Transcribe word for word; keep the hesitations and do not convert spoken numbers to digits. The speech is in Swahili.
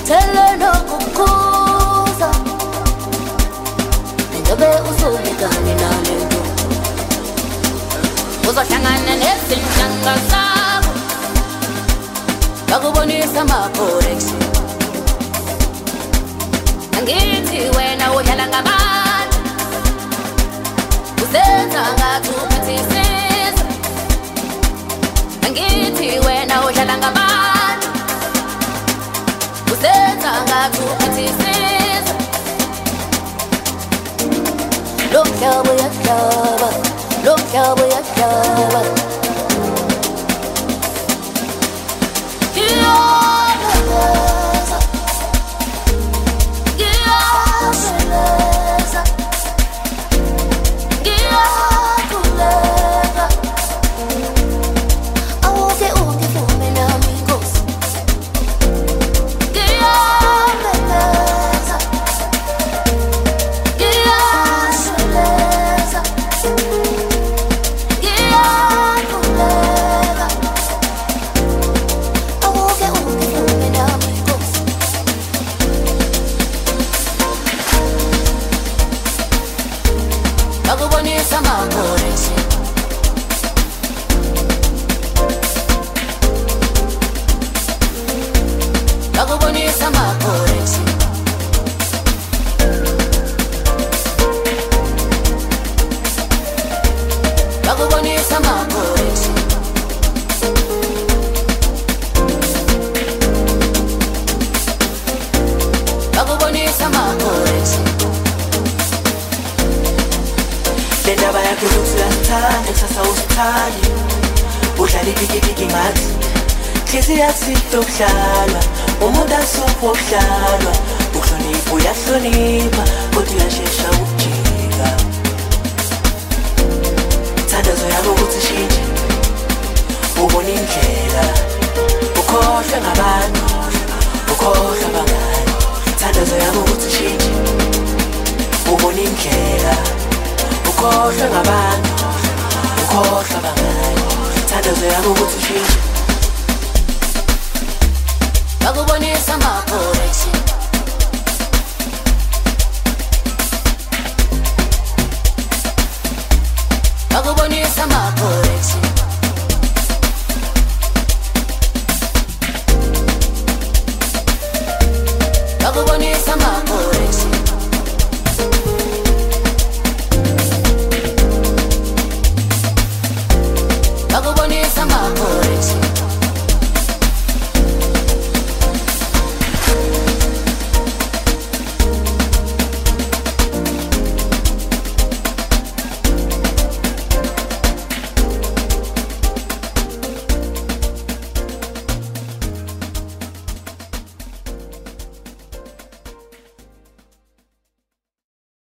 Thelelo kukuza Ndobe usubikani nalento Uzohlangana nezinhlanga zakho Bakubonisa ama-correction Angithi wena udlala ngabantu Uzenza ngathi uphithisiza Angithi wena udlala ngabantu Uzenza ngathi uphithisiza Look yabo yahlaba Look yabo yahlaba Bakubonisa ama-correction Bakubonisa ama-correction Bakubonisa ama-correction Bakubonisa ama-correction Lendaba yakho ukuthi uyasithanda kusasa usithandi udlala ipikipiki ngathi Hliziyo yathixo ukudlalwa umuntu asupho ukudlalwa uhlonipha uyahlonipha kodwa uyashesha ukujika Thandazo yakho ukuthi ishintshe ubone indlela ukhohlwe ngabantu ukhohlwe abangani Thandazo yakho ukuthi ishintshe ubone indlela ukhohlwe ngabantu ukhohlwe abangani Thandazo yakho ukuthi ushintshe Bakubonisa ama-correction